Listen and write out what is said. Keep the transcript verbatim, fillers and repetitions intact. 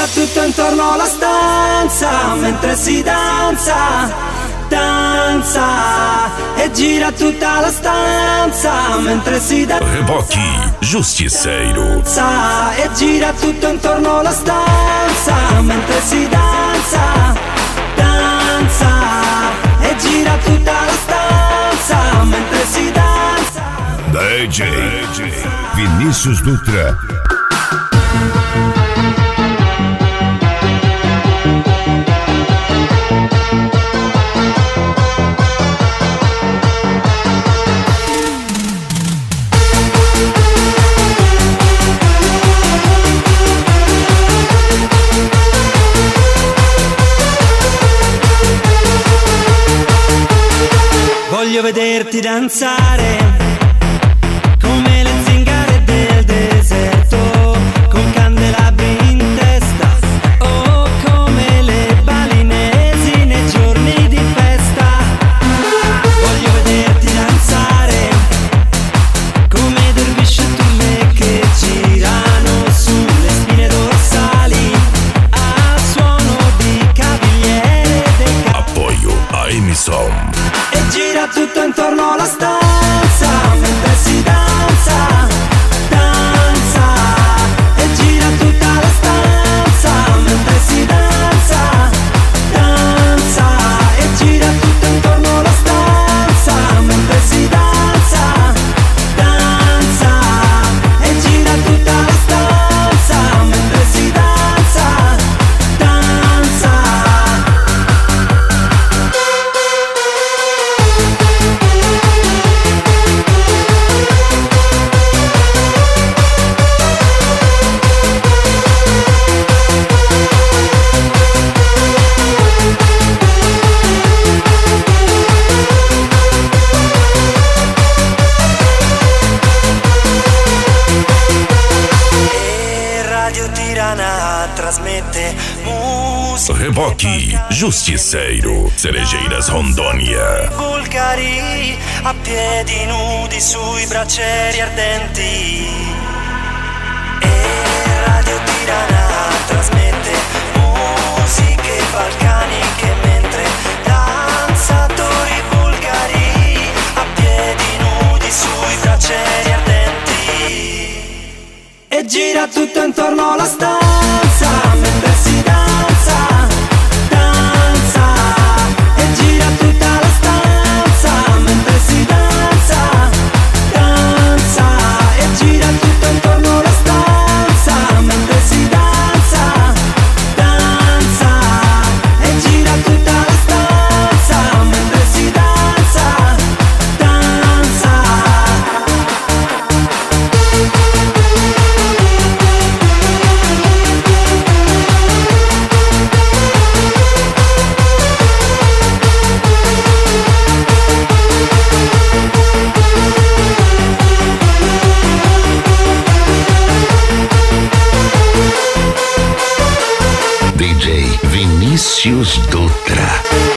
gira tutto intorno alla stanza mentre si danza. Danza e gira tutta la stanza mentre si danza. Reboque Justiceiro. Danza e gira tutto intorno alla stanza mentre si danza. Danza e gira tutta la stanza mentre si danza. D J, D J Vinícius Dutra. Voglio vederti danzare come le zingare del deserto, con candelabri in testa, o come le balinesi nei giorni di festa. Voglio vederti danzare come dervisci e tulle che girano sulle spine dorsali a suono di cavigliere dei ca- Apoio a emissão. E gira tutto intorno alla stanza mentre si danza. Danza e gira tutta la stanza mentre si danza. Danza e gira tutto intorno alla stanza mentre si danza. Danza e gira tutta la stanza mentre si danza. Danza. E Radio Tirana trasmette musica. Reboque Justiceiro. Cerejeiras Rondônia. Bulgari a piedi nudi sui braccieri ardenti. E Radio Tirana trasmette musiche balcaniche mentre danzatori bulgari a piedi nudi sui braccieri ardenti. E gira tutto intorno alla stanza mentre si danza. Danza e gira tutta la stanza mentre si danza. Danza e gira tutto intorno alla stanza mentre si danza. Danza e gira tutta la stanza mentre si danza. Danza. D J Vinícius